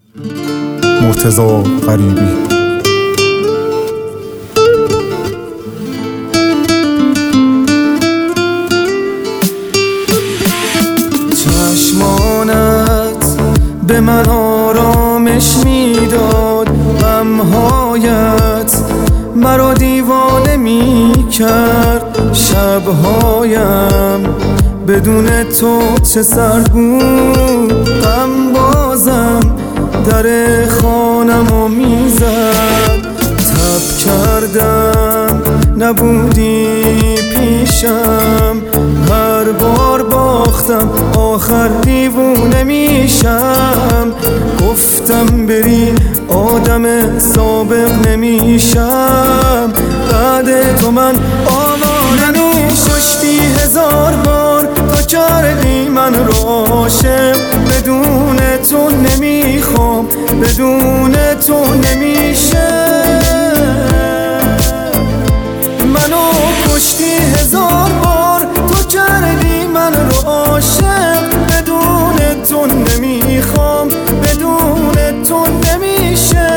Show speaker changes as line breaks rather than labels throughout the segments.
مرتضی غریبی.
چشمانت به من آرامش میداد، غمهایت مرا دیوانه میکرد. شبهایم بدون تو چه سر بود، غم بازم در خانمو میزد. تب کردم نبودی پیشم، هر بار باختم آخر دیوونه میشم. گفتم بری آدم سابق نمیشم، بعد تو من آواره کشتی 1000 بار تا کردی من رو عاشق. بدون تو نمیخوام، بدون تو نمیشه. منو کشتی 1000 بار تو کردی من رو عاشق. بدون تو نمیخوام، بدون تو نمیشه.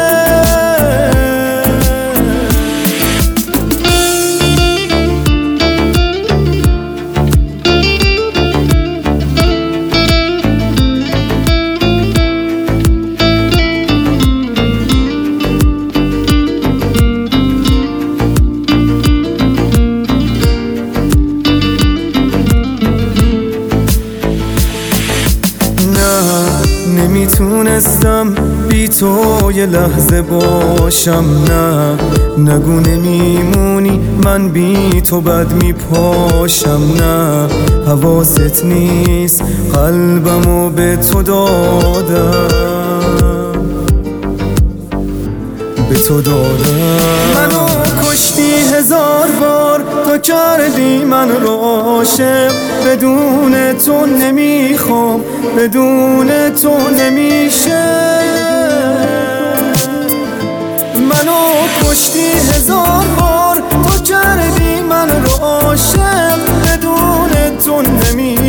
نمیتونستم بی تو یه لحظه باشم. نه نگو نمیمونی من بی تو بد میپاشم. نه حواست نیست قلبمو به تو دادم، به تو دادم. منو کشتی 1000 بار تا کردی من رو عاشق. بدون تو نمیخوام، بدون تو نمیشه. منو کشتی 1000 بار تا کردی من رو عاشق. بدون تو نمیشه.